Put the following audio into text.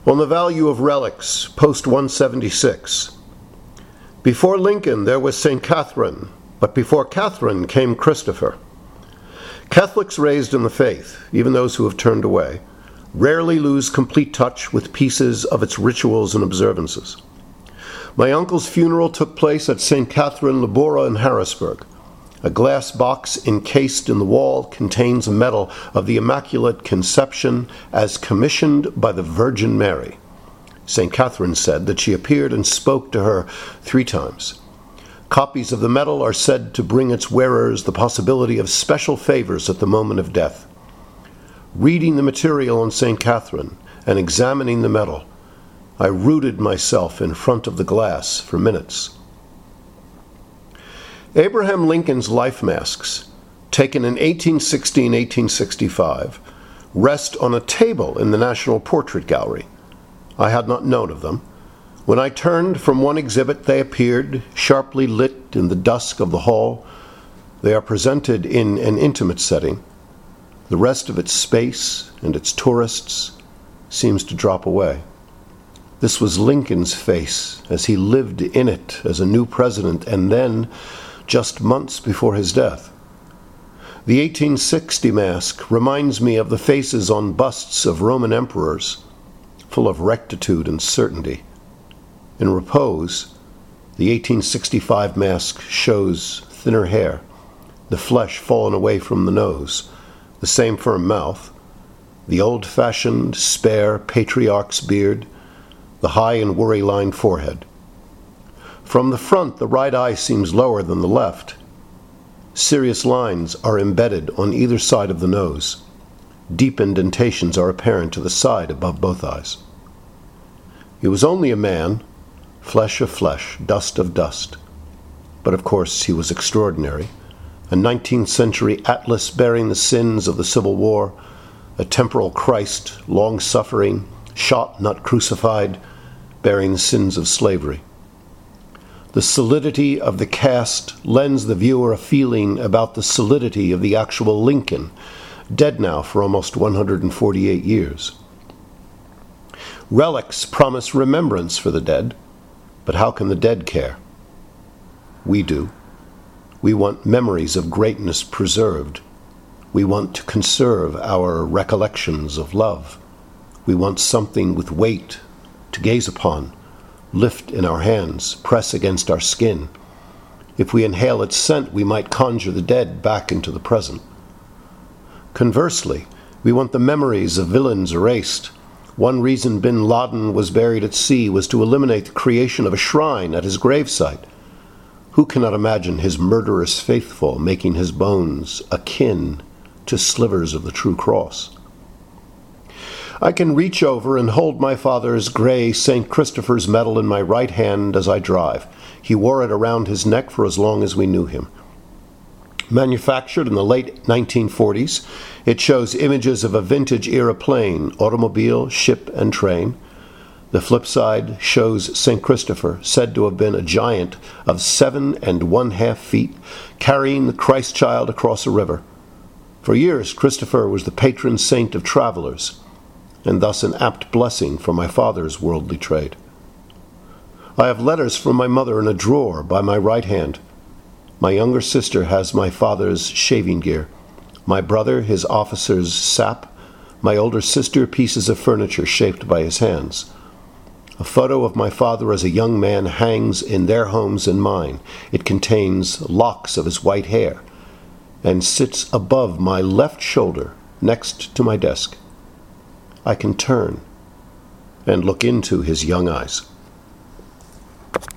On the value of relics, post 176. Before Lincoln there was St. Catherine, but before Catherine came Christopher. Catholics raised in the faith, even those who have turned away, rarely lose complete touch with pieces of its rituals and observances. My uncle's funeral took place at St. Catherine Labora in Harrisburg. A glass box encased in the wall contains a medal of the Immaculate Conception as commissioned by the Virgin Mary. St. Catherine said that she appeared and spoke to her 3 times. Copies of the medal are said to bring its wearers the possibility of special favors at the moment of death. Reading the material on St. Catherine and examining the medal, I rooted myself in front of the glass for minutes. Abraham Lincoln's life masks, taken in 1860-1865, rest on a table in the National Portrait Gallery. I had not known of them. When I turned from one exhibit, they appeared, sharply lit in the dusk of the hall. They are presented in an intimate setting. The rest of its space and its tourists seems to drop away. This was Lincoln's face as he lived in it as a new president, and then just months before his death. The 1860 mask reminds me of the faces on busts of Roman emperors, full of rectitude and certainty. In repose, the 1865 mask shows thinner hair, the flesh fallen away from the nose, the same firm mouth, the old-fashioned, spare patriarch's beard, the high and worry-lined forehead. From the front, the right eye seems lower than the left. Serious lines are embedded on either side of the nose. Deep indentations are apparent to the side above both eyes. He was only a man, flesh of flesh, dust of dust. But of course he was extraordinary. A 19th century atlas bearing the sins of the Civil War, a temporal Christ, long-suffering, shot not crucified, bearing the sins of slavery. The solidity of the cast lends the viewer a feeling about the solidity of the actual Lincoln, dead now for almost 148 years. Relics promise remembrance for the dead, but how can the dead care? We do. We want memories of greatness preserved. We want to conserve our recollections of love. We want something with weight to gaze upon, lift in our hands, press against our skin. If we inhale its scent, we might conjure the dead back into the present. Conversely, we want the memories of villains erased. One reason bin Laden was buried at sea was to eliminate the creation of a shrine at his gravesite. Who cannot imagine his murderous faithful making his bones akin to slivers of the true cross? I can reach over and hold my father's gray St. Christopher's medal in my right hand as I drive. He wore it around his neck for as long as we knew him. Manufactured in the late 1940s, it shows images of a vintage-era plane, automobile, ship, and train. The flip side shows St. Christopher, said to have been a giant of 7 1/2 feet, carrying the Christ child across a river. For years, Christopher was the patron saint of travelers, and thus an apt blessing for my father's worldly trade. I have letters from my mother in a drawer by my right hand. My younger sister has my father's shaving gear, my brother his officer's sap, my older sister pieces of furniture shaped by his hands. A photo of my father as a young man hangs in their homes and mine. It contains locks of his white hair and sits above my left shoulder next to my desk. I can turn and look into his young eyes.